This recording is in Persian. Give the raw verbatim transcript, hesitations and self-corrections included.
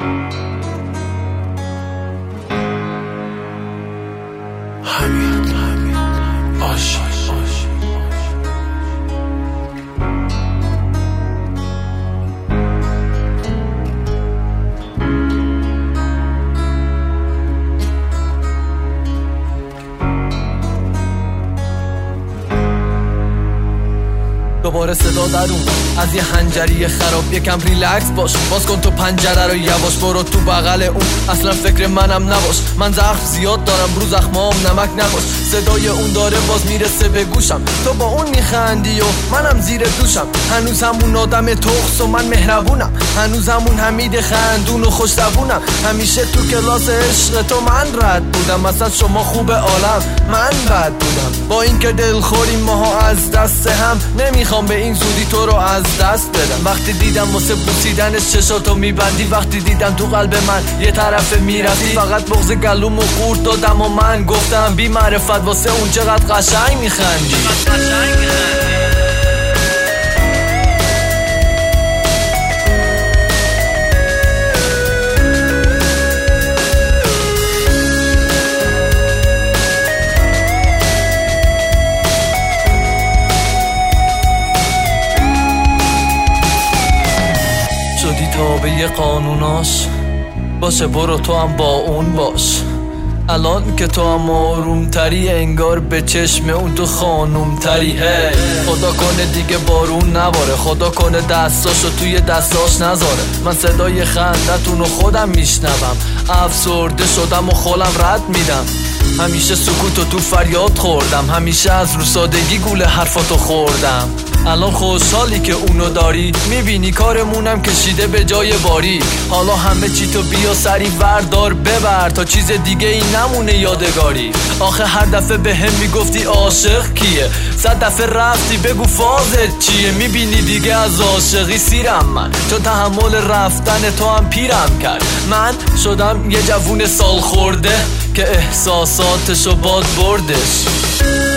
همین همین عاشق دوباره صدا در اون از یه حنجری خراب، یکم ریلکس باش، باز کن تو پنجره رو یواش، برو تو بغل اون، اصلا فکر منم نباش، من زخم زیاد دارم رو زخمام نمک نباش، صدای اون داره باز میرسه به گوشم، تو با اون میخندی و منم زیر دوشم، هنوز همون آدم تخس و من مهربونم، هنوز همون حمید خندون و خوش‌زبونم، همیشه تو کلاس عشق تو من رد بودم، مثلا شما خوب عالم من بد بودم، با اینکه دلخوریم ماها از دست هم، نمیخوام به این زودی تو رو از دست بدم، وقتی دیدم واسه بوسیدنش چشاتو میبندی، وقتی دیدم تو قلب من یه طرف میرفتی، فقط بغض گلومو خورد دادم و من گفتم بی معرفت واسه اون چقدر قشنگ میخندی. شدی تابع قانوناش، باشه برو تو هم با اون باش، الان که تو هم آروم تری انگار به چشم اون تو خانوم تری، هی خدا کنه دیگه بارون نباره، خدا کنه دستاشو توی دستاش نذاره، من صدای خندتون رو خودم میشنوم، افسرده شدم و خولم رد میدم، همیشه سکوتو تو فریاد خوردم، همیشه از رو سادگی گول حرفاتو خوردم، الان خوشحالی که اونو داری، میبینی کارمونم کشیده به جای باری، حالا همه چی تو بیا سری وردار ببر تا چیز دیگه ای نمونه یادگاری، آخه هر دفعه به هم میگفتی عاشق کیه، صد دفعه رفتی بگو فازت چیه، میبینی دیگه از عاشقی سیرم من، چون تحمل رفتن تو هم پیرم کرد، من شدم یه جوون سال خورده که احساساتشو باد بردش.